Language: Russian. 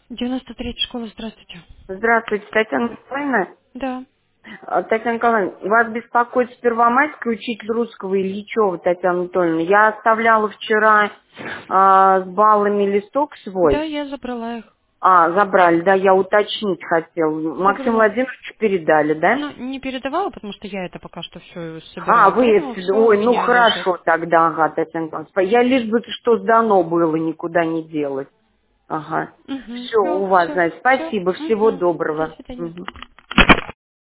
93-я школа, здравствуйте. Здравствуйте, Татьяна Николаевна. Да. Татьяна Николаевна, вас беспокоит с Первомайской учитель русского Ильичева Татьяна Анатольевна. Я оставляла вчера с баллами листок Да, свой. я забрала их. Забрали, да, я уточнить хотел. Максиму Забрала. Владимировичу передали, да? Ну, не передавала, потому что я это пока что все собираю. Вы, Поэтому все у ой, ну меня лежит. хорошо тогда, ага, Татьяна Николаевна. Я лишь бы что сдано было, никуда не делать. Ага. Угу. Все, у вас, Все, значит, все. спасибо, всего Угу. До доброго. свидания. Мгм.